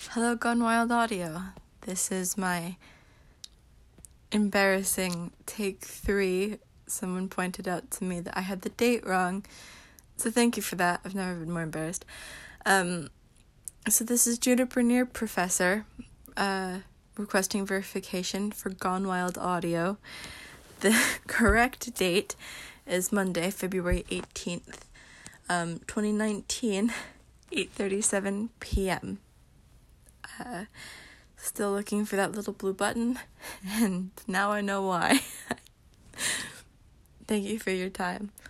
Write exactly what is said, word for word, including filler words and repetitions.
Hello, Gone Wild Audio. This is my embarrassing take three. Someone pointed out to me that I had the date wrong, so thank you for that. I've never been more embarrassed. Um, so this is Juniper Near Professor, uh, requesting verification for Gone Wild Audio. The correct date is Monday, February eighteenth, um, twenty nineteen, eight thirty-seven p.m. Uh, still looking for that little blue button, and now I know why. Thank you for your time.